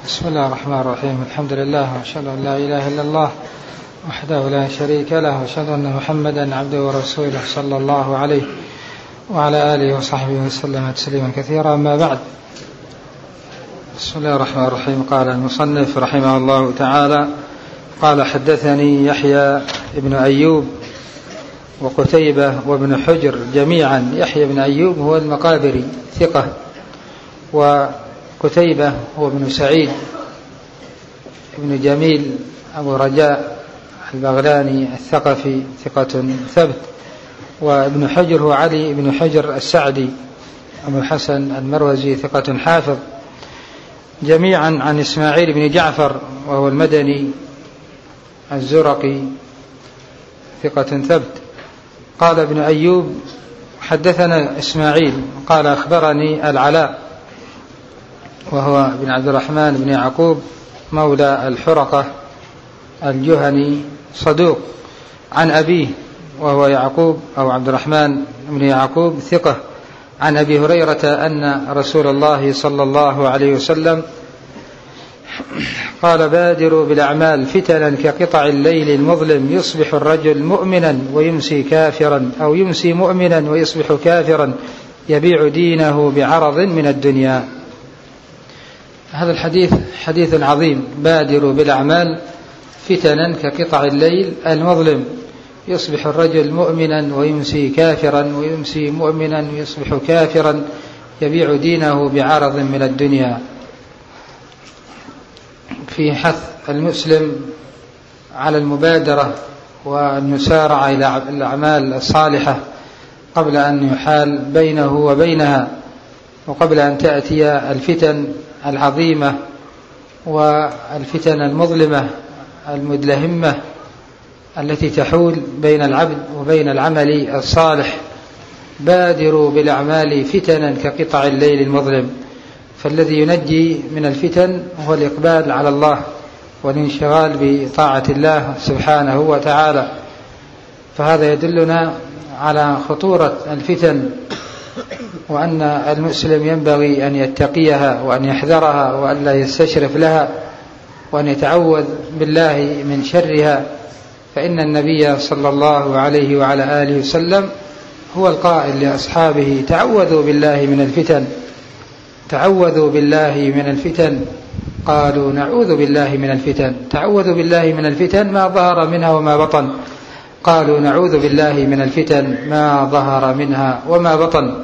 بسم الله الرحمن الرحيم. الحمد لله وأشهد أن لا إله إلا الله وحده لا شريك له، وأشهد أن محمدا عبده ورسوله صلى الله عليه وعلى آله وصحبه وسلم تسليما كثيرا. أما بعد، بسم الله الرحمن الرحيم. قال المصنف رحمه الله تعالى: قال حدثني يحيى بن أيوب وقتيبة وابن حجر جميعا. يحيى بن أيوب هو المقابري ثقة، وقتيبة هو ابن سعيد ابن جميل أبو رجاء البغلاني الثقفي ثقة ثبت، وابن حجر هو علي بن حجر السعدي أبو الحسن المروزي ثقة حافظ، جميعا عن إسماعيل بن جعفر وهو المدني الزرقي ثقة ثبت. قال ابن أيوب: حدثنا إسماعيل قال أخبرني العلاء وهو بن عبد الرحمن بن يعقوب مولى الحرقة الجهني صدوق، عن أبيه وهو يعقوب أو عبد الرحمن بن يعقوب ثقة، عن أبي هريرة أن رسول الله صلى الله عليه وسلم قال: بادروا بالأعمال فتنا كقطع الليل المظلم، يصبح الرجل مؤمنا ويمسي كافرا، أو يمسي مؤمنا ويصبح كافرا، يبيع دينه بعرض من الدنيا. هذا الحديث حديث عظيم. بادروا بالأعمال فتنا كقطع الليل المظلم، يصبح الرجل مؤمنا ويمسي كافرا، ويمسي مؤمنا ويصبح كافرا، يبيع دينه بعرض من الدنيا. في حث المسلم على المبادرة والمسارعة إلى الأعمال الصالحة قبل أن يحال بينه وبينها، وقبل أن تأتي الفتن العظيمة والفتن المظلمة المدلهمة التي تحول بين العبد وبين العمل الصالح. بادروا بالأعمال فتنا كقطع الليل المظلم. فالذي ينجي من الفتن هو الإقبال على الله والانشغال بطاعة الله سبحانه وتعالى. فهذا يدلنا على خطورة الفتن، وأن المسلم ينبغي أن يتقيها وأن يحذرها وأن لا يستشرف لها، وأن يتعوذ بالله من شرها. فإن النبي صلى الله عليه وعلى آله وسلم هو القائل لأصحابه: تعوذوا بالله من الفتن، تعوذوا بالله من الفتن. قالوا: نعوذ بالله من الفتن. تعوذوا بالله من الفتن ما ظهر منها وما بطن. قالوا: نعوذ بالله من الفتن ما ظهر منها وما بطن.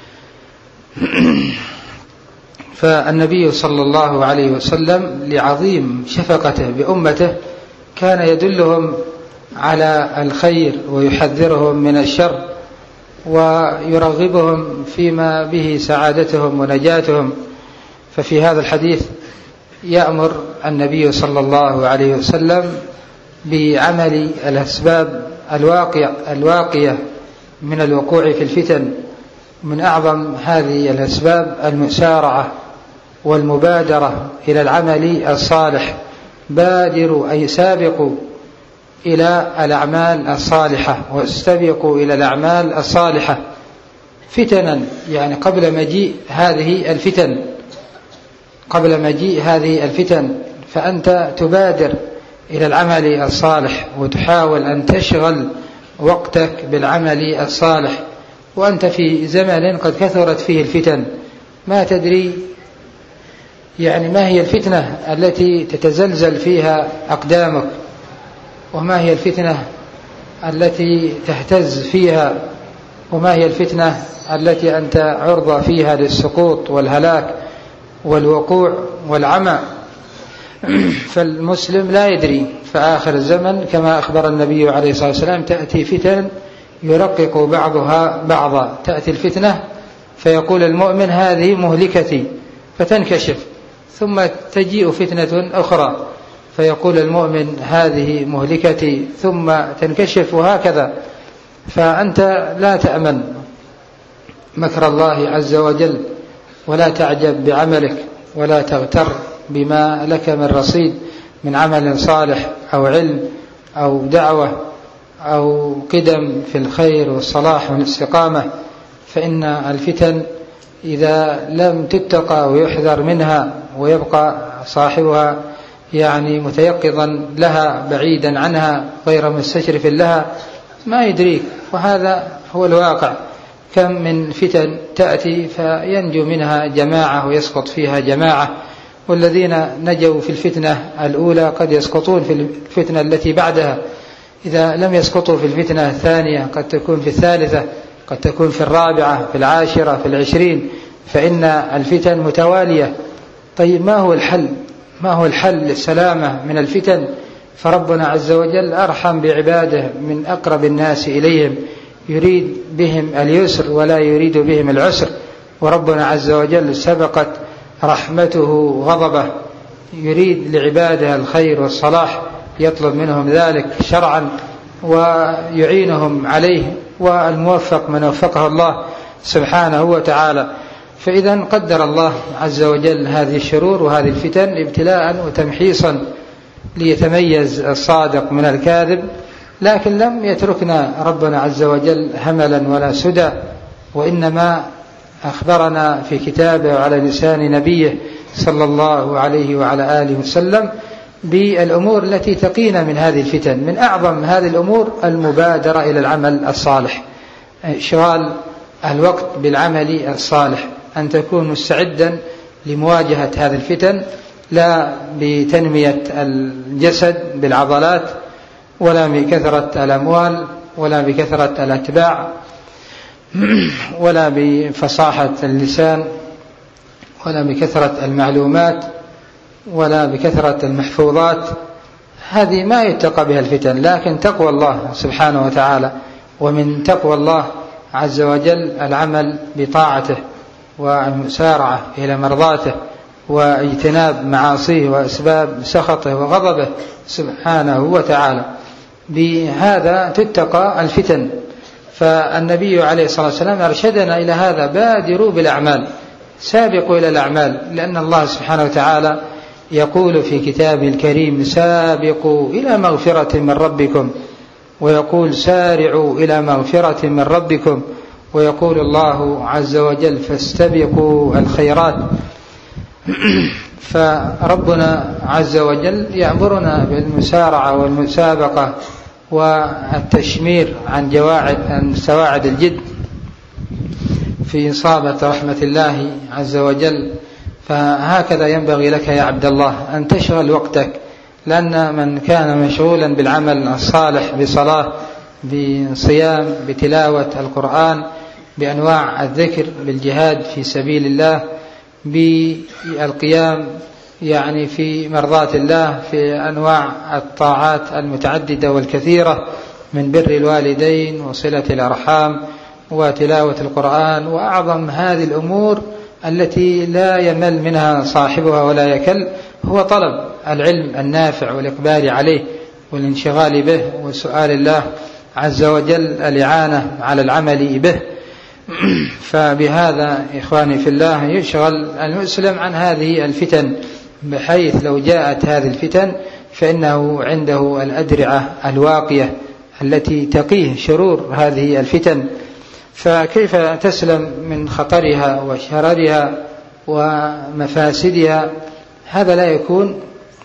فالنبي صلى الله عليه وسلم لعظيم شفقته بأمته كان يدلهم على الخير ويحذرهم من الشر ويرغبهم فيما به سعادتهم ونجاتهم. ففي هذا الحديث يأمر النبي صلى الله عليه وسلم بعمل الأسباب الواقية من الوقوع في الفتن. من أعظم هذه الأسباب المسارعة والمبادرة إلى العمل الصالح. بادروا أي سابقوا إلى الأعمال الصالحة، واستبقوا إلى الأعمال الصالحة فتنا، يعني قبل مجيء هذه الفتن، قبل مجيء هذه الفتن. فأنت تبادر إلى العمل الصالح وتحاول أن تشغل وقتك بالعمل الصالح، وأنت في زمن قد كثرت فيه الفتن، ما تدري يعني ما هي الفتنة التي تتزلزل فيها أقدامك، وما هي الفتنة التي تهتز فيها، وما هي الفتنة التي أنت عرضة فيها للسقوط والهلاك والوقوع والعمى. فالمسلم لا يدري. فآخر الزمن كما أخبر النبي عليه الصلاة والسلام تأتي فتن يرقق بعضها بعضا. تأتي الفتنة فيقول المؤمن: هذه مهلكتي، فتنكشف، ثم تجيء فتنة أخرى فيقول المؤمن: هذه مهلكتي، ثم تنكشف، وهكذا. فأنت لا تأمن مكر الله عز وجل، ولا تعجب بعملك، ولا تغتر بما لك من رصيد من عمل صالح أو علم أو دعوة أو قدم في الخير والصلاح والاستقامة. فإن الفتن إذا لم تتقى ويحذر منها ويبقى صاحبها يعني متيقظا لها بعيدا عنها غير مستشرف لها، ما يدريك. وهذا هو الواقع. كم من فتن تأتي فينجو منها جماعة ويسقط فيها جماعة، والذين نجوا في الفتنة الأولى قد يسقطون في الفتنة التي بعدها. إذا لم يسقطوا في الفتنة الثانية قد تكون في الثالثة، قد تكون في الرابعة، في العاشرة، في العشرين، فإن الفتن متوالية. طيب ما هو الحل؟ ما هو الحل للسلامة من الفتن؟ فربنا عز وجل أرحم بعباده من أقرب الناس إليهم، يريد بهم اليسر ولا يريد بهم العسر. وربنا عز وجل سبقت رحمته غضبه، يريد لعباده الخير والصلاح، يطلب منهم ذلك شرعا ويعينهم عليه، والموفق من وفقه الله سبحانه وتعالى. فإذا قدر الله عز وجل هذه الشرور وهذه الفتن ابتلاء وتمحيصا ليتميز الصادق من الكاذب، لكن لم يتركنا ربنا عز وجل هملا ولا سدى، وإنما أخبرنا في كتابه وعلى لسان نبيه صلى الله عليه وعلى آله وسلم بالأمور التي تقينا من هذه الفتن. من أعظم هذه الأمور المبادرة إلى العمل الصالح، إشغال الوقت بالعمل الصالح، أن تكون مستعدا لمواجهة هذه الفتن، لا بتنمية الجسد بالعضلات، ولا بكثرة الأموال، ولا بكثرة الأتباع، ولا بفصاحة اللسان، ولا بكثرة المعلومات، ولا بكثرة المحفوظات. هذه ما يتقى بها الفتن، لكن تقوى الله سبحانه وتعالى. ومن تقوى الله عز وجل العمل بطاعته والمسارعة إلى مرضاته واجتناب معاصيه وأسباب سخطه وغضبه سبحانه وتعالى. بهذا تتقى الفتن. فالنبي عليه الصلاة والسلام أرشدنا إلى هذا: بادروا بالأعمال، سابقوا إلى الأعمال، لأن الله سبحانه وتعالى يقول في كتابه الكريم: سابقوا إلى مغفرة من ربكم، ويقول: سارعوا إلى مغفرة من ربكم، ويقول الله عز وجل: فاستبقوا الخيرات. فربنا عز وجل يأمرنا بالمسارعة والمسابقة والتشمير عن سواعد الجد في إصابة رحمة الله عز وجل. فهكذا ينبغي لك يا عبد الله أن تشغل وقتك، لأن من كان مشغولا بالعمل الصالح، بصلاة، بصيام، بتلاوة القرآن، بأنواع الذكر، بالجهاد في سبيل الله، بالقيام يعني في مرضات الله، في أنواع الطاعات المتعددة والكثيرة من بر الوالدين وصلة الأرحام وتلاوة القرآن، وأعظم هذه الأمور التي لا يمل منها صاحبها ولا يكل هو طلب العلم النافع والإقبال عليه والانشغال به وسؤال الله عز وجل الإعانة على العمل به. فبهذا إخواني في الله يشغل المسلم عن هذه الفتن، بحيث لو جاءت هذه الفتن فإنه عنده الأدرعة الواقية التي تقيه شرور هذه الفتن. فكيف تسلم من خطرها وشررها ومفاسدها؟ هذا لا يكون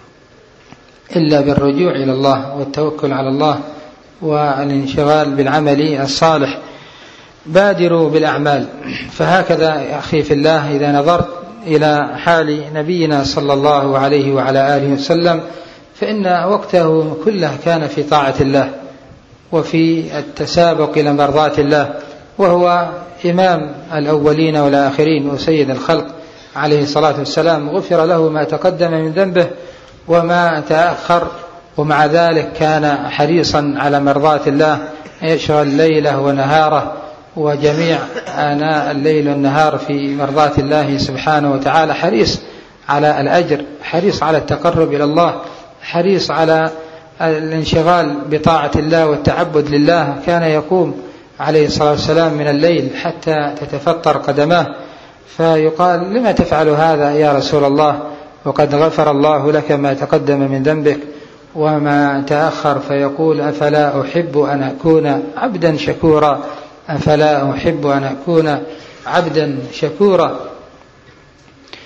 إلا بالرجوع إلى الله والتوكل على الله والانشغال بالعمل الصالح. بادروا بالأعمال. فهكذا يا أخي في الله إذا نظرت إلى حال نبينا صلى الله عليه وعلى آله وسلم فإن وقته كله كان في طاعة الله وفي التسابق إلى مرضات الله، وهو إمام الأولين والآخرين وسيد الخلق عليه الصلاة والسلام، غفر له ما تقدم من ذنبه وما تأخر، ومع ذلك كان حريصا على مرضات الله، يشغل ليله ونهاره وجميع آناء الليل والنهار في مرضات الله سبحانه وتعالى، حريص على الأجر، حريص على التقرب إلى الله، حريص على الانشغال بطاعة الله والتعبد لله. كان يقوم عليه الصلاة والسلام من الليل حتى تتفطر قدماه، فيقال: لما تفعل هذا يا رسول الله وقد غفر الله لك ما تقدم من ذنبك وما تأخر؟ فيقول: أفلا أحب أن أكون عبدا شكورا، أفلا أحب أن أكون عبدا شكورا.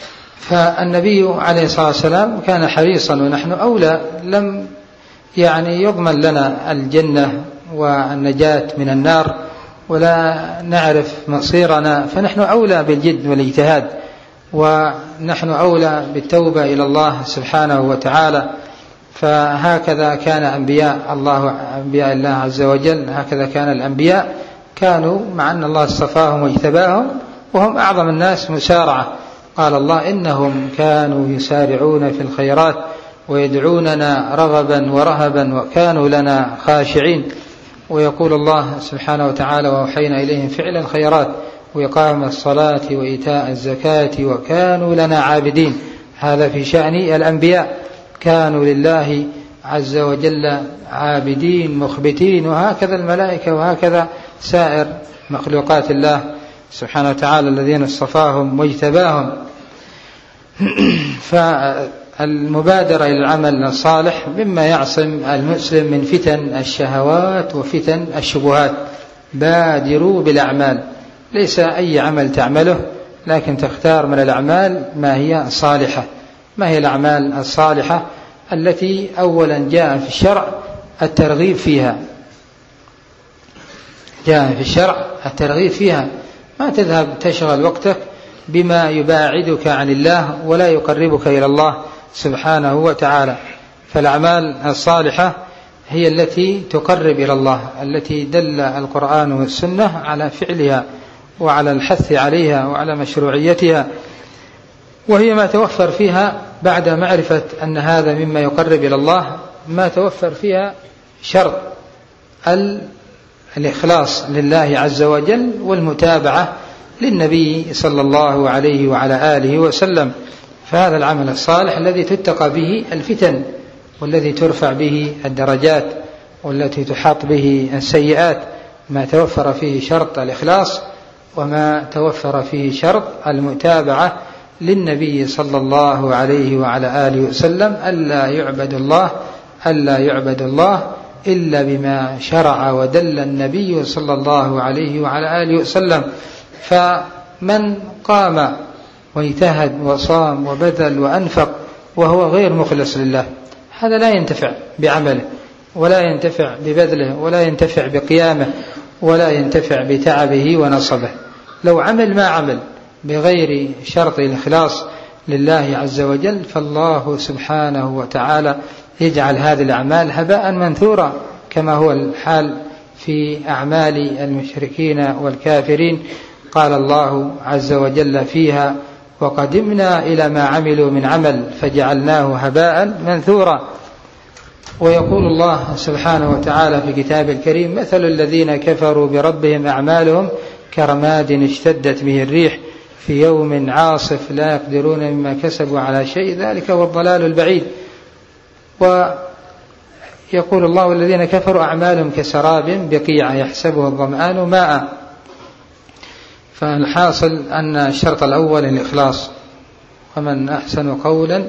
فالنبي عليه الصلاة والسلام كان حريصا، ونحن أولى، لم يضمن لنا الجنة والنجاة من النار ولا نعرف مصيرنا، فنحن أولى بالجد والاجتهاد، ونحن أولى بالتوبة إلى الله سبحانه وتعالى. فهكذا كان أنبياء الله عز وجل، هكذا كان الأنبياء، كانوا مع أن الله اصطفاهم واجتباهم وهم أعظم الناس مسارعة. قال الله: إنهم كانوا يسارعون في الخيرات ويدعوننا رغبا ورهبا وكانوا لنا خاشعين. ويقول الله سبحانه وتعالى: وأوحينا إليهم فعل الخيرات وإقام الصلاة وإيتاء الزكاة وكانوا لنا عابدين. هذا في شأن الأنبياء، كانوا لله عز وجل عابدين مخبتين. وهكذا الملائكة، وهكذا سائر مخلوقات الله سبحانه وتعالى الذين اصطفاهم واجتباهم. فالمبادرة إلى العمل الصالح مما يعصم المسلم من فتن الشهوات وفتن الشبهات. بادروا بالأعمال، ليس أي عمل تعمله، لكن تختار من الأعمال ما هي صالحة. ما هي الأعمال الصالحة التي أولا جاء في الشرع الترغيب فيها؟ جاء في الشرع الترغيب فيها. ما تذهب تشغل وقتك بما يباعدك عن الله ولا يقربك إلى الله سبحانه وتعالى. فالأعمال الصالحة هي التي تقرب إلى الله، التي دل القرآن والسنة على فعلها وعلى الحث عليها وعلى مشروعيتها، وهي ما توفر فيها بعد معرفة أن هذا مما يقرب إلى الله، ما توفر فيها شرط الإخلاص لله عز وجل والمتابعة للنبي صلى الله عليه وعلى آله وسلم. فهذا العمل الصالح الذي تتقى به الفتن، والذي ترفع به الدرجات، والتي تحاط به السيئات، ما توفر فيه شرط الإخلاص، وما توفر فيه شرط المتابعة للنبي صلى الله عليه وعلى آله وسلم، ألا يعبد الله إلا بما شرع ودل النبي صلى الله عليه وعلى آله وسلم. فمن قام واجتهد وصام وبذل وأنفق وهو غير مخلص لله، هذا لا ينتفع بعمله، ولا ينتفع ببذله، ولا ينتفع بقيامه، ولا ينتفع بتعبه ونصبه. لو عمل ما عمل بغير شرط الإخلاص لله عز وجل، فالله سبحانه وتعالى يجعل هذه الأعمال هباء منثورا، كما هو الحال في أعمال المشركين والكافرين. قال الله عز وجل فيها: وقدمنا إلى ما عملوا من عمل فجعلناه هباء منثورا. ويقول الله سبحانه وتعالى في كتاب الكريم: مثل الذين كفروا بربهم أعمالهم كرماد اشتدت به الريح في يوم عاصف لا يقدرون مما كسبوا على شيء ذلك هو الضلال البعيد. ويقول الله: والذين كفروا أعمالهم كسراب بقيعة يحسبه الظمآن ماء. فالحاصل أن الشرط الأول الإخلاص. ومن أحسن قولا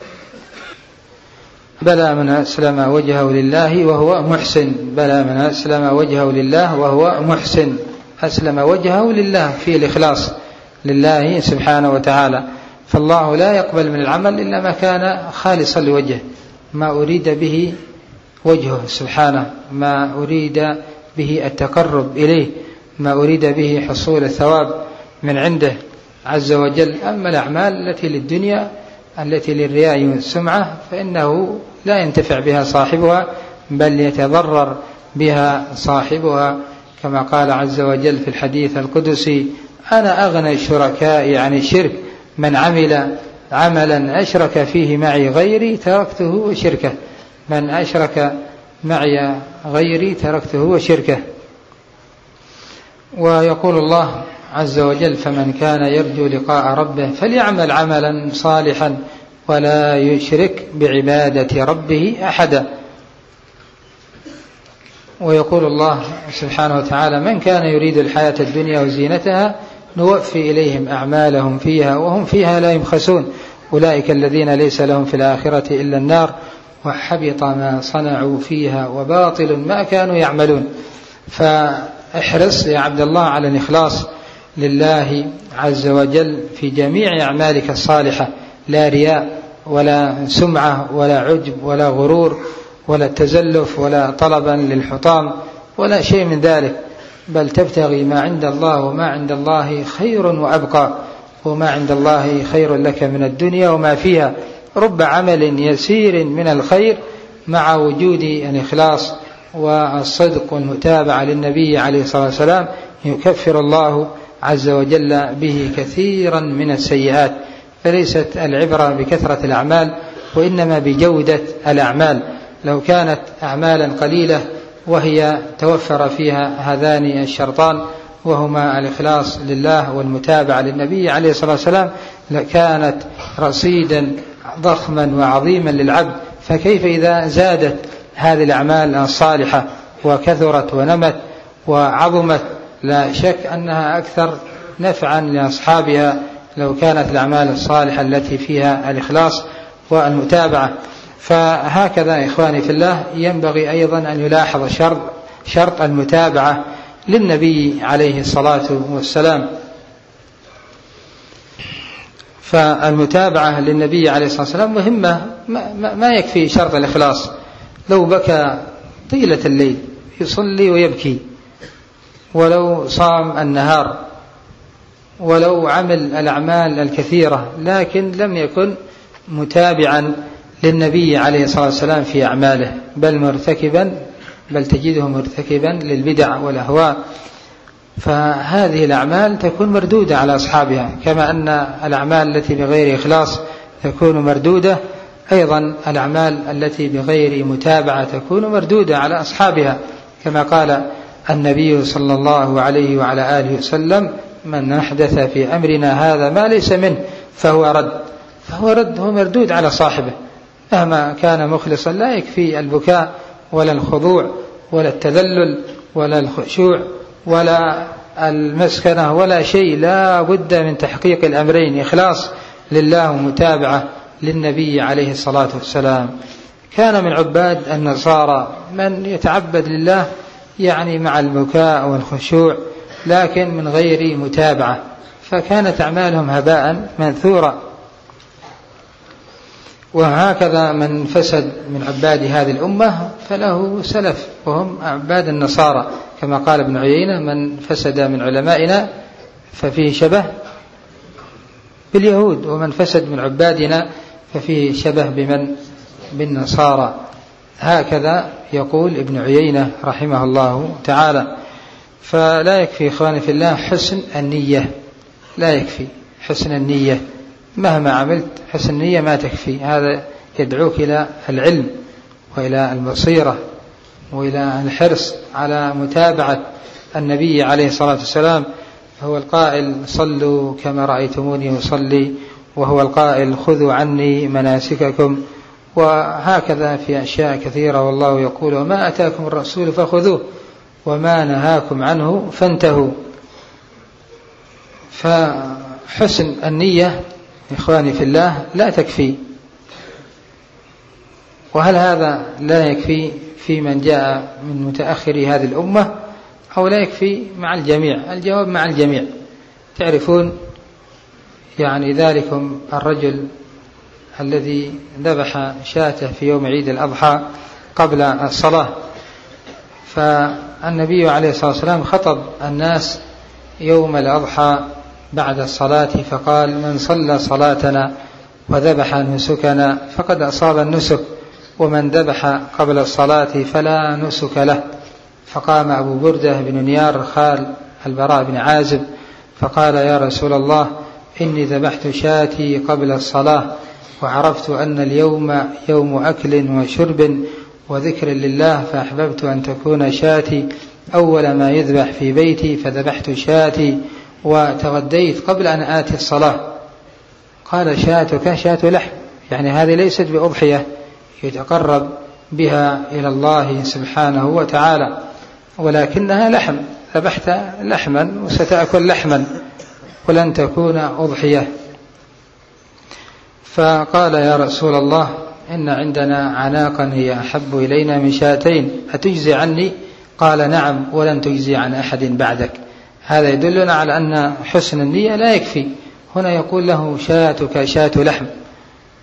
بلى من أسلم وجهه لله وهو محسن. بلى من أسلم وجهه لله وهو محسن. أسلم وجهه لله في الإخلاص لله سبحانه وتعالى. فالله لا يقبل من العمل إلا ما كان خالصا لوجهه، ما أريد به وجهه سبحانه، ما أريد به التقرب إليه، ما أريد به حصول الثواب من عنده عز وجل. أما الأعمال التي للدنيا، التي للرياء والسمعة، فإنه لا ينتفع بها صاحبها، بل يتضرر بها صاحبها، كما قال عز وجل في الحديث القدسي: أنا أغنى الشركاء عن الشرك، من عمل عملا أشرك فيه معي غيري تركته وشركه. من أشرك معي غيري تركته وشركه. ويقول الله عز وجل: فمن كان يرجو لقاء ربه فليعمل عملا صالحا ولا يشرك بعبادة ربه أحدا. ويقول الله سبحانه وتعالى: من كان يريد الحياة الدنيا وزينتها نوفي إليهم أعمالهم فيها وهم فيها لا يبخسون أولئك الذين ليس لهم في الآخرة إلا النار وحبط ما صنعوا فيها وباطل ما كانوا يعملون. فاحرص يا عبد الله على الإخلاص لله عز وجل في جميع أعمالك الصالحة، لا رياء ولا سمعة ولا عجب ولا غرور ولا تزلف ولا طلبا للحطام ولا شيء من ذلك، بل تبتغي ما عند الله، وما عند الله خير وأبقى، وما عند الله خير لك من الدنيا وما فيها. رب عمل يسير من الخير مع وجود الإخلاص والصدق والمتابعة للنبي عليه الصلاة والسلام يكفر الله عز وجل به كثيرا من السيئات. فليست العبرة بكثرة الأعمال وإنما بجودة الأعمال. لو كانت أعمالا قليلة وهي توفر فيها هذان الشرطان وهما الإخلاص لله والمتابعة للنبي عليه الصلاة والسلام لكانت رصيدا ضخما وعظيما للعبد. فكيف إذا زادت هذه الأعمال الصالحة وكثرت ونمت وعظمت؟ لا شك أنها أكثر نفعا لأصحابها لو كانت الأعمال الصالحة التي فيها الإخلاص والمتابعة. فهكذا إخواني في الله ينبغي أيضا أن يلاحظ شرط المتابعة للنبي عليه الصلاة والسلام. فالمتابعة للنبي عليه الصلاة والسلام مهمة، ما يكفي شرط الإخلاص. لو بكى طيلة الليل يصلي ويبكي، ولو صام النهار، ولو عمل الأعمال الكثيرة، لكن لم يكن متابعا للنبي عليه الصلاة والسلام في أعماله، بل تجده مرتكبا للبدع والأهواء، فهذه الأعمال تكون مردودة على أصحابها. كما أن الأعمال التي بغير إخلاص تكون مردودة، أيضا الأعمال التي بغير متابعة تكون مردودة على أصحابها. كما قال النبي صلى الله عليه وعلى آله وسلم: من أحدث في أمرنا هذا ما ليس منه فهو رد، هو مردود على صاحبه مهما كان مخلصا. لا يكفي البكاء ولا الخضوع ولا التذلل ولا الخشوع ولا المسكنة ولا شيء، لا بد من تحقيق الأمرين: إخلاص لله ومتابعة للنبي عليه الصلاة والسلام. كان من عباد النصارى من يتعبد لله يعني مع البكاء والخشوع لكن من غير متابعة، فكانت أعمالهم هباء منثورا. وهكذا من فسد من عباد هذه الأمة فله سلف وهم عباد النصارى، كما قال ابن عيينة: من فسد من علمائنا ففيه شبه باليهود، ومن فسد من عبادنا ففيه شبه بالنصارى. هكذا يقول ابن عيينة رحمه الله تعالى. فلا يكفي إخواني في الله حسن النية، لا يكفي حسن النية، مهما عملت حسن النية ما تكفي. هذا يدعوك إلى العلم وإلى البصيرة وإلى الحرص على متابعة النبي عليه الصلاة والسلام. هو القائل: صلوا كما رأيتموني أصلي، وهو القائل: خذوا عني مناسككم. وهكذا في أشياء كثيرة، والله يقول: وما أتاكم الرسول فخذوه وما نهاكم عنه فانتهوا. فحسن النية إخواني في الله لا تكفي. وهل هذا لا يكفي في من جاء من متأخر هذه الأمة أو لا يكفي مع الجميع؟ الجواب: مع الجميع. تعرفون يعني ذلكم الرجل الذي ذبح شاته في يوم عيد الأضحى قبل الصلاة، فالنبي عليه الصلاة والسلام خطب الناس يوم الأضحى بعد الصلاة فقال: من صلى صلاتنا وذبح نسكنا فقد أصاب النسك، ومن ذبح قبل الصلاة فلا نسك له. فقام أبو بردة بن نيار خال البراء بن عازب فقال: يا رسول الله، إني ذبحت شاتي قبل الصلاة، وعرفت أن اليوم يوم أكل وشرب وذكر لله، فأحببت أن تكون شاتي أول ما يذبح في بيتي، فذبحت شاتي وتغديت قبل أن آتي الصلاة. قال: شاتك شاة لحم، يعني هذه ليست بأضحية يتقرب بها إلى الله سبحانه وتعالى، ولكنها لحم، ذبحت لحما وستأكل لحما ولن تكون أضحية. فقال: يا رسول الله، إن عندنا عناقا هي أحب إلينا من شاتين، أتجزي عني؟ قال: نعم، ولن تجزي عن أحد بعدك. هذا يدلنا على أن حسن النية لا يكفي. هنا يقول له: شاتك شاة لحم،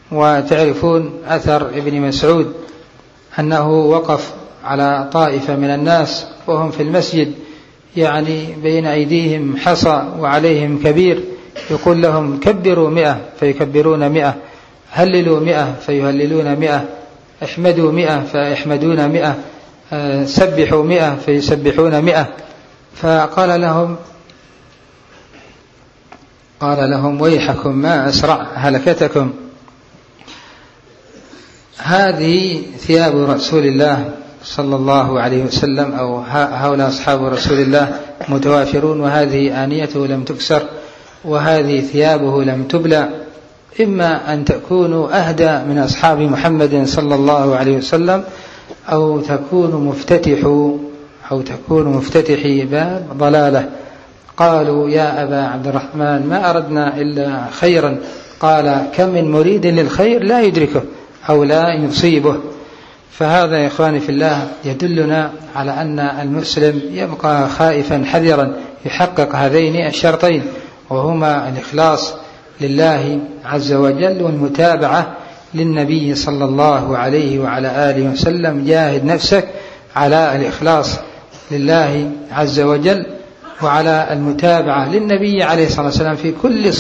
وتعرفون أثر ابن مسعود أنه وقف على طائفة من الناس وهم في المسجد، يعني بين أيديهم حصى وعليهم كبير، يقول لهم كبروا 100 فيكبرون 100، هللوا 100 فيهللون 100، احمدوا 100 فيحمدون 100، سبحوا 100 فيسبحون 100. فقال لهم ويحكم ما أسرع هلكتكم. هذه ثياب رسول الله صلى الله عليه وسلم، أو هؤلاء أصحاب رسول الله متوافرون، وهذه آنيته لم تكسر، وهذه ثيابه لم تبلى. إما أن تكونوا أهدى من أصحاب محمد صلى الله عليه وسلم، أو تكونوا مفتتحي باب ضلالة. قالوا يا أبا عبد الرحمن ما أردنا إلا خيرا. قال كم من مريد للخير لا يدركه أو لا يصيبه. فهذا يا إخواني في الله يدلنا على أن المسلم يبقى خائفا حذرا يحقق هذين الشرطين، وهما الإخلاص لله عز وجل والمتابعة للنبي صلى الله عليه وعلى آله وسلم. جاهد نفسك على الإخلاص لله عز وجل وعلى المتابعة للنبي عليه الصلاة والسلام في كل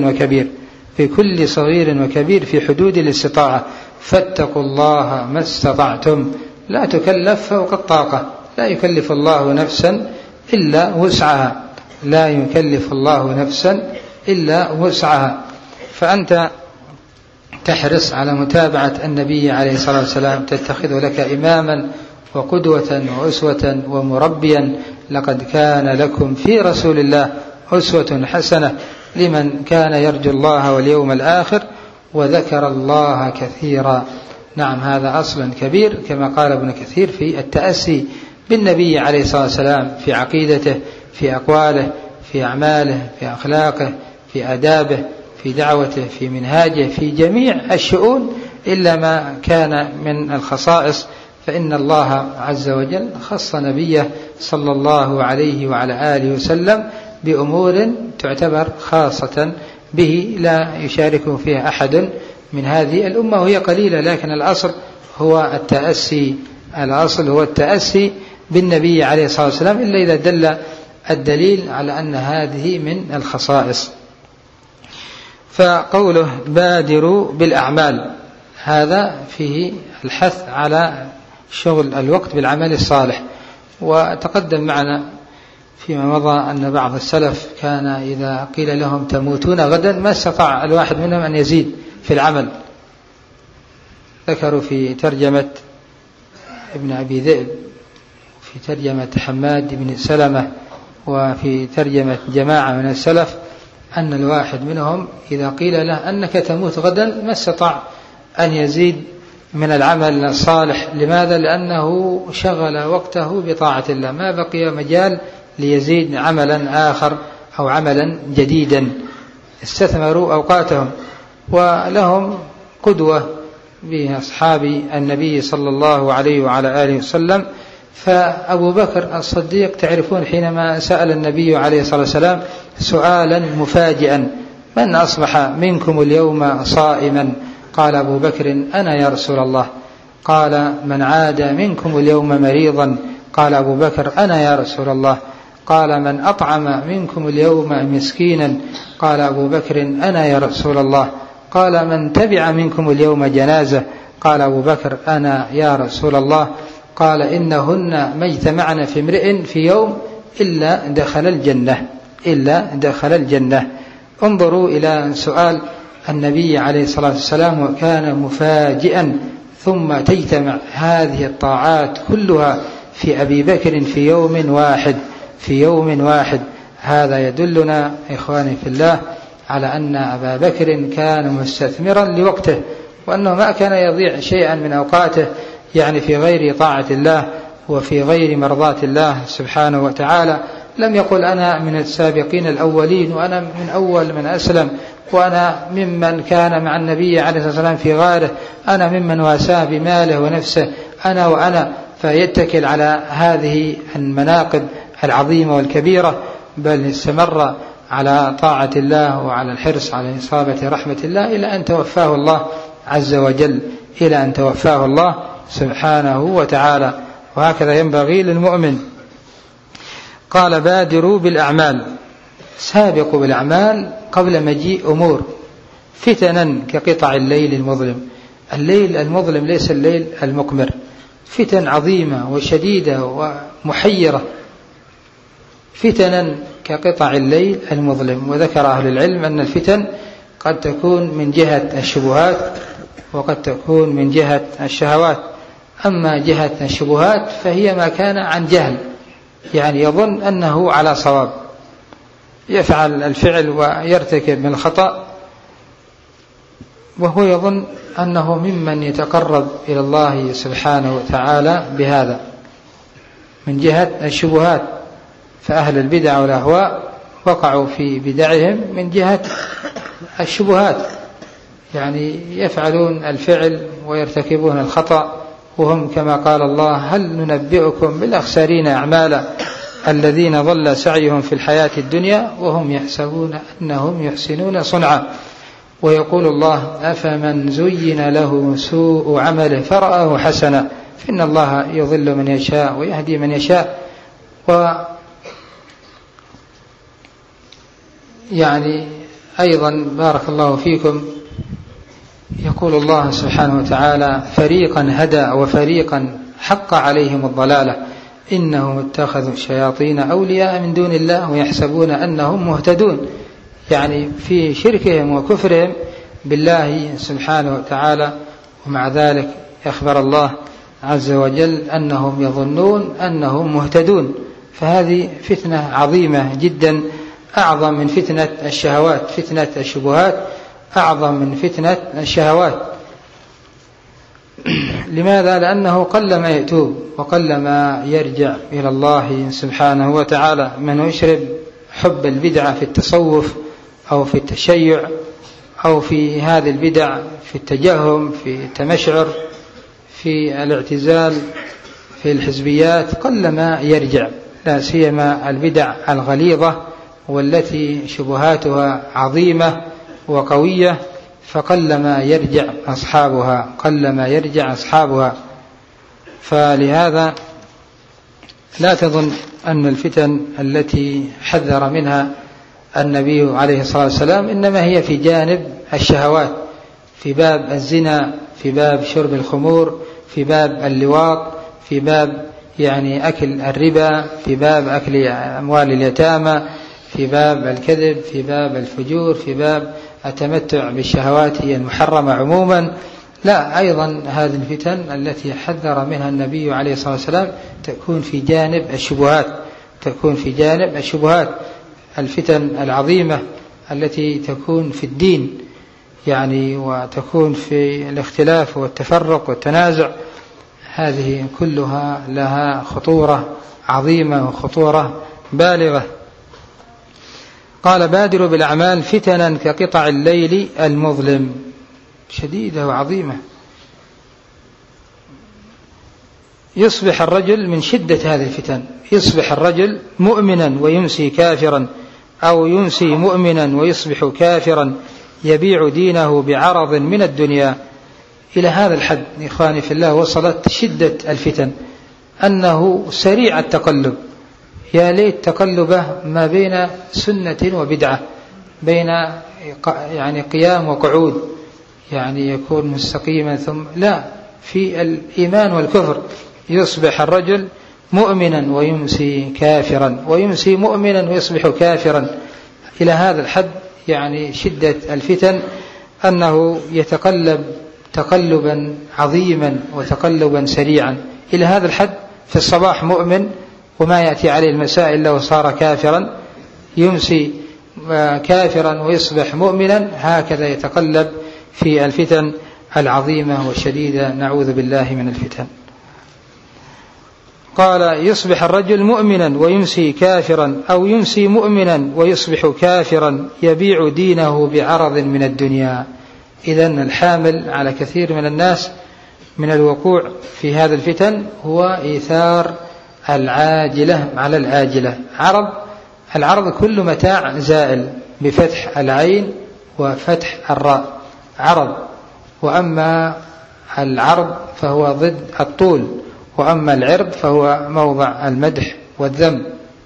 صغير وكبير في حدود الاستطاعة. فاتقوا الله ما استطعتم، لا تكلف فوق الطاقة، لا يكلف الله نفسا إلا وسعها. فأنت تحرص على متابعة النبي عليه الصلاة والسلام، تتخذ لك إماما وقدوة وأسوة ومربيا. لقد كان لكم في رسول الله أسوة حسنة لمن كان يرجو الله واليوم الآخر وذكر الله كثيرا. نعم، هذا أصل كبير كما قال ابن كثير في التأسي بالنبي عليه الصلاة والسلام في عقيدته، في أقواله، في أعماله، في أخلاقه، في آدابه، في دعوته، في منهاجه، في جميع الشؤون، إلا ما كان من الخصائص فإن الله عز وجل خص نبيه صلى الله عليه وعلى آله وسلم بأمور تعتبر خاصة به لا يشاركه فيها أحد من هذه الأمة، وهي قليلة، لكن الأصل هو التأسي بالنبي عليه الصلاة والسلام، إلا إذا دل الدليل على أن هذه من الخصائص. فقوله بادروا بالأعمال هذا فيه الحث على شغل الوقت بالعمل الصالح. وتقدم معنا فيما مضى أن بعض السلف كان إذا قيل لهم تموتون غدا ما استطاع الواحد منهم أن يزيد في العمل. ذكروا في ترجمة ابن أبي ذئب، في ترجمة حماد بن سلمة، وفي ترجمة جماعة من السلف أن الواحد منهم إذا قيل له أنك تموت غدا ما استطاع أن يزيد من العمل الصالح. لماذا؟ لأنه شغل وقته بطاعة الله، ما بقي مجال ليزيد عملا آخر أو عملا جديدا. استثمروا أوقاتهم. ولهم قدوة بأصحاب النبي صلى الله عليه وعلى آله وسلم. فأبو بكر الصديق تعرفون حينما سأل النبي عليه الصلاة والسلام سؤالا مفاجئا: من أصبح منكم اليوم صائما؟ قال أبو بكر: أنا يا رسول الله. قال: من عاد منكم اليوم مريضا؟ قال أبو بكر: أنا يا رسول الله. قال: من أطعم منكم اليوم مسكينا؟ قال أبو بكر: أنا يا رسول الله. قال: من تبع منكم اليوم جنازة؟ قال أبو بكر: أنا يا رسول الله. قال: إنهن ما اجتمعن في امرئ في يوم إلا دخل الجنة. انظروا إلى سؤال النبي عليه الصلاة والسلام وكان مفاجئا، ثم تجتمع هذه الطاعات كلها في أبي بكر في يوم واحد. هذا يدلنا إخواني في الله على أن أبا بكر كان مستثمرا لوقته، وأنه ما كان يضيع شيئا من أوقاته يعني في غير طاعة الله وفي غير مرضاة الله سبحانه وتعالى. لم يقل أنا من السابقين الأولين، وأنا من أول من أسلم، وأنا ممن كان مع النبي عليه الصلاة والسلام في غاره، أنا ممن واساه بماله ونفسه، أنا فيتكل على هذه المناقب العظيمة والكبيرة، بل استمر على طاعة الله وعلى الحرص على إصابة رحمة الله إلى أن توفاه الله عز وجل إلى أن توفاه الله سبحانه وتعالى. وهكذا ينبغي للمؤمن. قال بادروا بالأعمال، سابقوا بالأعمال قبل مجيء أمور فتنا كقطع الليل المظلم. الليل المظلم ليس الليل المقمر، فتن عظيمة وشديدة ومحيرة، فتنا كقطع الليل المظلم. وذكر أهل العلم أن الفتن قد تكون من جهة الشبهات وقد تكون من جهة الشهوات. أما جهة الشبهات فهي ما كان عن جهل، يعني يظن أنه على صواب، يفعل الفعل ويرتكب من الخطأ وهو يظن أنه ممن يتقرب إلى الله سبحانه وتعالى بهذا. من جهة الشبهات فأهل البدع والأهواء وقعوا في بدعهم من جهة الشبهات، يعني يفعلون الفعل ويرتكبون الخطأ وهم كما قال الله: هل ننبئكم بالأخسرين أعمالا الذين ضل سعيهم في الحياة الدنيا وهم يحسبون أنهم يحسنون صنعا. ويقول الله: أفمن زين له سوء عمله فرآه حسنا فإن الله يضل من يشاء ويهدي من يشاء. يعني أيضا بارك الله فيكم يقول الله سبحانه وتعالى: فريقا هدى وفريقا حق عليهم الضلالة إنهم اتخذوا الشياطين أولياء من دون الله ويحسبون أنهم مهتدون. يعني في شركهم وكفرهم بالله سبحانه وتعالى، ومع ذلك يخبر الله عز وجل أنهم يظنون أنهم مهتدون. فهذه فتنة عظيمة جدا، أعظم من فتنة الشهوات. فتنة الشبهات أعظم من فتنة الشهوات. لماذا؟ لأنه قلما يتوب وقلما يرجع إلى الله سبحانه وتعالى. من يشرب حب البدعة في التصوف أو في التشيع أو في هذه البدع، في التجهم، في التمشعر، في الاعتزال، في الحزبيات، قلما يرجع، لا سيما البدع الغليظة والتي شبهاتها عظيمة وقوية، فقلما يرجع أصحابها. فلهذا لا تظن أن الفتن التي حذر منها النبي عليه الصلاة والسلام إنما هي في جانب الشهوات، في باب الزنا، في باب شرب الخمور، في باب اللواط، في باب يعني أكل الربا، في باب أكل أموال اليتامى، في باب الكذب، في باب الفجور، في باب التمتع بالشهوات المحرمة عموما. لا، أيضا هذه الفتن التي حذر منها النبي عليه الصلاة والسلام تكون في جانب الشبهات، الفتن العظيمة التي تكون في الدين، يعني وتكون في الاختلاف والتفرق والتنازع. هذه كلها لها خطورة عظيمة وخطورة بالغة. قال: بادروا بالأعمال فتنا كقطع الليل المظلم، شديدة وعظيمة. يصبح الرجل من شدة هذه الفتن، يصبح الرجل مؤمنا ويمسي كافرا، أو يمسي مؤمنا ويصبح كافرا، يبيع دينه بعرض من الدنيا. إلى هذا الحد إخواني في الله وصلت شدة الفتن أنه سريع التقلب. يا ليت تقلبه ما بين سنة وبدعة، بين يعني قيام وقعود، يعني يكون مستقيما ثم لا، في الإيمان والكفر. يصبح الرجل مؤمنا ويمسي كافرا، ويمسي مؤمنا ويصبح كافرا. إلى هذا الحد يعني شدة الفتن أنه يتقلب تقلبا عظيما وتقلبا سريعا. إلى هذا الحد في الصباح مؤمن وما يأتي عليه المساء إلا وصار كافرا، يمسي كافرا ويصبح مؤمنا. هكذا يتقلب في الفتن العظيمة والشديدة، نعوذ بالله من الفتن. قال: يصبح الرجل مؤمنا ويمسي كافرا، أو يمسي مؤمنا ويصبح كافرا، يبيع دينه بعرض من الدنيا. إذن الحامل على كثير من الناس من الوقوع في هذا الفتن هو إيثار العاجلة على الآجلة. العرض كل متاع زائل بفتح العين وفتح الراء، عرض. وأما العرض فهو ضد الطول، وأما العرض فهو موضع المدح والذم.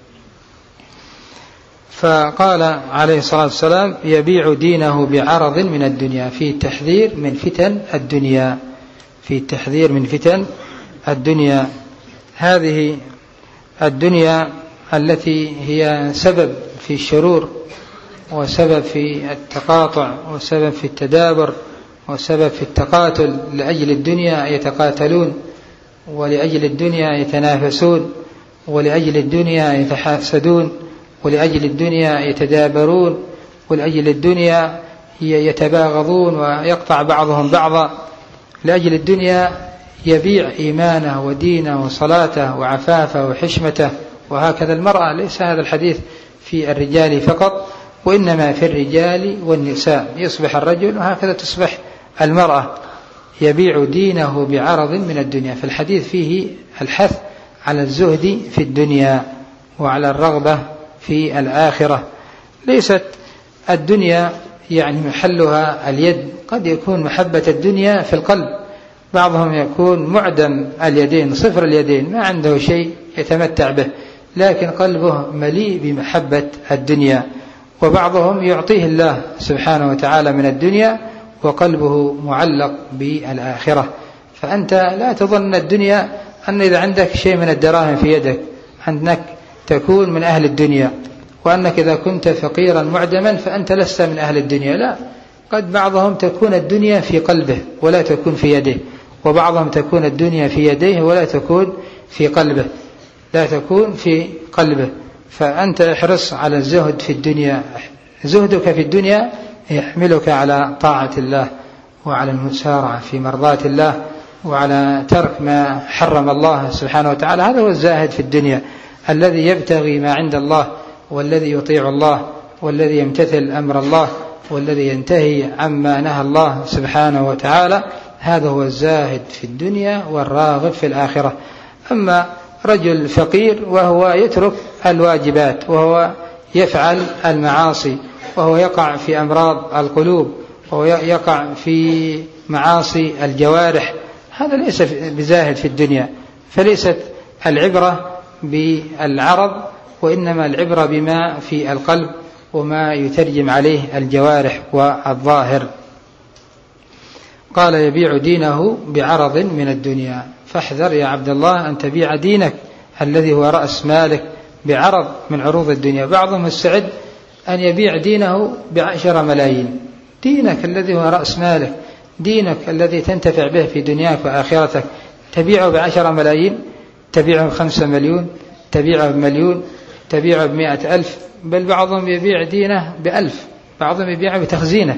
فقال عليه الصلاة والسلام: يبيع دينه بعرض من الدنيا، في التحذير من فتن الدنيا، في التحذير من فتن الدنيا. هذه الدنيا التي هي سبب في الشرور، وسبب في التقاطع، وسبب في التدابر، وسبب في التقاتل. لأجل الدنيا يتقاتلون، ولأجل الدنيا يتنافسون، ولأجل الدنيا يتحاسدون، ولأجل الدنيا يتدابرون، ولأجل الدنيا يتباغضون ويقطع بعضهم بعضا. لأجل الدنيا يبيع إيمانه ودينه وصلاته وعفافه وحشمته. وهكذا المرأة، ليس هذا الحديث في الرجال فقط، وإنما في الرجال والنساء. يصبح الرجل وهكذا تصبح المرأة، يبيع دينه بعرض من الدنيا. فالحديث فيه الحث على الزهد في الدنيا وعلى الرغبة في الآخرة. ليست الدنيا يعني محلها اليد، قد يكون محبة الدنيا في القلب. بعضهم يكون معدم اليدين، صفر اليدين، ما عنده شيء يتمتع به، لكن قلبه مليء بمحبة الدنيا. وبعضهم يعطيه الله سبحانه وتعالى من الدنيا وقلبه معلق بالآخرة. فأنت لا تظن الدنيا أن إذا عندك شيء من الدراهم في يدك أنك تكون من أهل الدنيا، وأنك إذا كنت فقيرا معدما فأنت لست من أهل الدنيا. لا، قد بعضهم تكون الدنيا في قلبه ولا تكون في يده، وبعضهم تكون الدنيا في يديه ولا تكون في قلبه، لا تكون في قلبه. فأنت احرص على الزهد في الدنيا. زهدك في الدنيا يحملك على طاعة الله، وعلى المسارعة في مرضاة الله، وعلى ترك ما حرم الله سبحانه وتعالى. هذا هو الزاهد في الدنيا، الذي يبتغي ما عند الله، والذي يطيع الله، والذي يمتثل أمر الله، والذي ينتهي عما نهى الله سبحانه وتعالى. هذا هو الزاهد في الدنيا والراغب في الآخرة. أما رجل فقير وهو يترك الواجبات، وهو يفعل المعاصي، وهو يقع في أمراض القلوب، وهو يقع في معاصي الجوارح، هذا ليس بزاهد في الدنيا. فليست العبرة بالعرض، وإنما العبرة بما في القلب وما يترجم عليه الجوارح والظاهر. قال: يبيع دينه بعرض من الدنيا. فاحذر يا عبد الله أن تبيع دينك الذي هو رأس مالك بعرض من عروض الدنيا. بعضهم مستعد أن يبيع دينه ب10 ملايين. دينك الذي هو رأس مالك، دينك الذي تنتفع به في دنياك وآخرتك، تبيعه ب10 ملايين، تبيعه ب5 مليون، تبيعه ب1,000,000، تبيعه ب100,000، بل بعضهم يبيع دينه ب1,000، بعضهم يبيعه بتخزينه.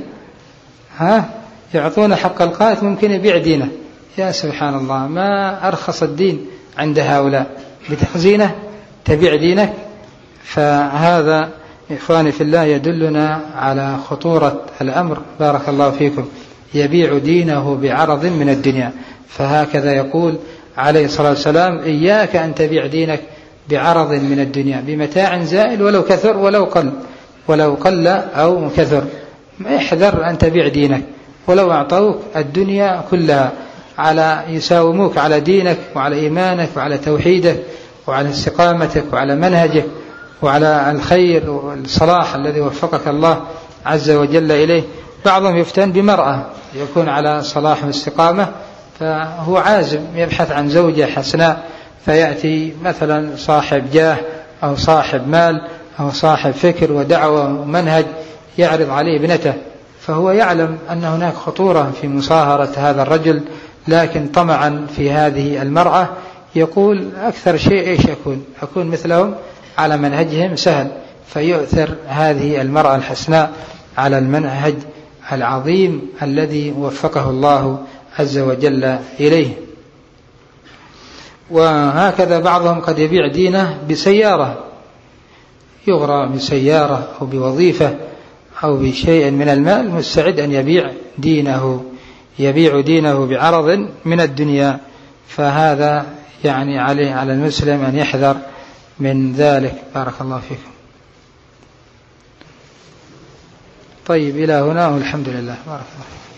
يعطون حق القات ممكن يبيع دينه. يا سبحان الله، ما أرخص الدين عند هؤلاء، بتخزينه تبيع دينك. فهذا إخواني في الله يدلنا على خطورة الأمر. بارك الله فيكم. يبيع دينه بعرض من الدنيا. فهكذا يقول عليه الصلاة والسلام: إياك أن تبيع دينك بعرض من الدنيا، بمتاع زائل ولو كثر ولو قل أو كثر. احذر أن تبيع دينك، ولو أعطوك الدنيا كلها على يساوموك على دينك وعلى إيمانك وعلى توحيدك وعلى استقامتك وعلى منهجك وعلى الخير والصلاح الذي وفقك الله عز وجل إليه. بعضهم يفتن بمرأة يكون على صلاح واستقامة، فهو عازم يبحث عن زوجة حسناء، فيأتي مثلا صاحب جاه أو صاحب مال أو صاحب فكر ودعوة ومنهج يعرض عليه ابنته، فهو يعلم أن هناك خطورة في مصاهرة هذا الرجل، لكن طمعا في هذه المرأة يقول: أكثر شيء إيش أكون مثلهم على منهجهم سهل، فيؤثر هذه المرأة الحسناء على المنهج العظيم الذي وفقه الله عز وجل إليه. وهكذا بعضهم قد يبيع دينه بسيارة، يغرى بسيارة أو بوظيفة أو بشيء من المال، مستعد أن يبيع دينه بعرض من الدنيا. فهذا يعني على المسلم أن يحذر من ذلك. بارك الله فيكم. طيب، إلى هنا والحمد لله. بارك الله.